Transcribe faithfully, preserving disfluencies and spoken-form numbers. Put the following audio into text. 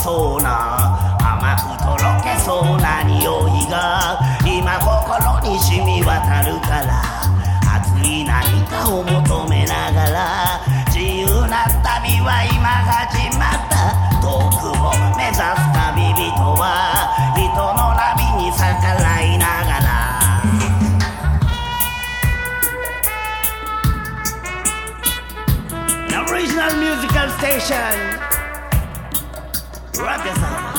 そうな甘くとろけそうな匂いが今心に染み渡るから熱い何かを求めながら自由な旅は今始まった遠くを目指す旅人は人の波に逆らいながらOriginal musical station. Rock this up.